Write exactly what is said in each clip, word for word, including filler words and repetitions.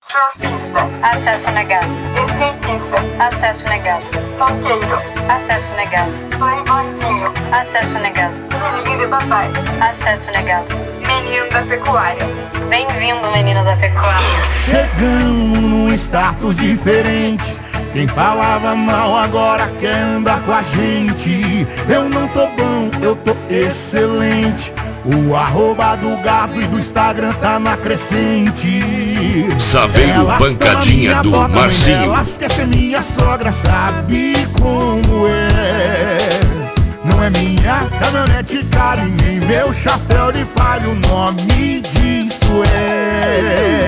Surfista. Acesso negado. Skatista. Acesso negado. Funkeiro. Acesso negado. Playboyzinho. Acesso negado. Filhinho de papai. Acesso negado. Menino da pecuária. Bem-vindo, menino da pecuária. Chegamos num status diferente. Quem falava mal agora quer andar com a gente. Eu não tô bom, eu tô excelente. O arroba do gado e do Instagram tá na crescente. Saveiro Elas Pancadinha do bota, Marcinho. Elas quer ser minha sogra, sabe como é. Não é minha caminhonete cara e nem meu chapéu de palha. O nome disso é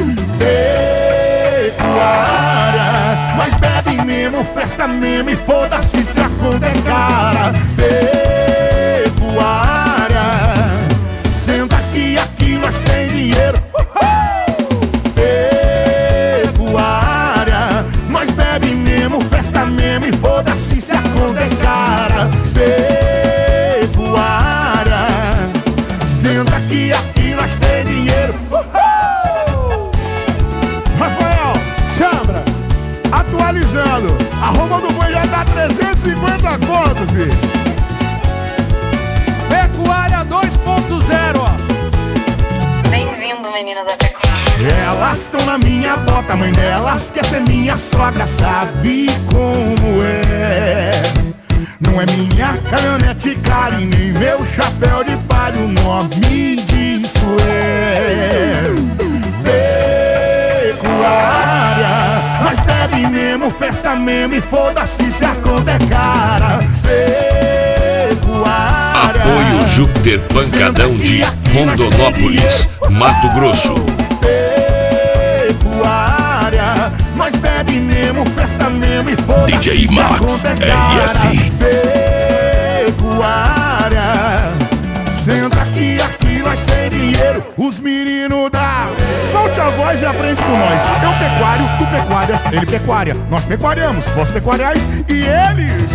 pecuária. Nós bebe mesmo, festa mesmo e foda-se se a conta é cara. Pecuária. Senta aqui, aqui nós tem dinheiro. Uhul! Pecuária. Nós bebe mesmo, festa mesmo e foda-se se a conta é cara. Pecuária. Senta aqui, aqui nós tem dinheiro. Uhul! Rafael, Chambra, atualizando. A Roma do Boi já dá trezentos e cinquenta conto, filho. Pecuária dois ponto zero, ó. Bem-vindo, menino da pecuária. Elas estão na minha bota, mãe delas quer ser minha sogra, sabe como é. Não é minha caminhonete cara e nem meu chapéu de palha. O nome disso é pecuária. Nós bebe mesmo, festa mesmo e foda-se se a conta é cara. Pecuária. Apoio Júpiter Pancadão de Rondonópolis, Mato Grosso. Pecuária. Nós bebe mesmo, festa mesmo e foda-se D J se a Max, conta é R cara. S. Pecuária. Senta aqui, aqui nós tem dinheiro. Os meninos da... Solte a voz e aprende com nós. Eu pecuário, tu pecuárias, ele pecuária. Nós pecuariamos, vós pecuariais e eles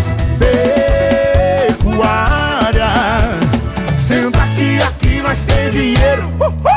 pecuária. Senta aqui, aqui nós tem dinheiro. Uhul!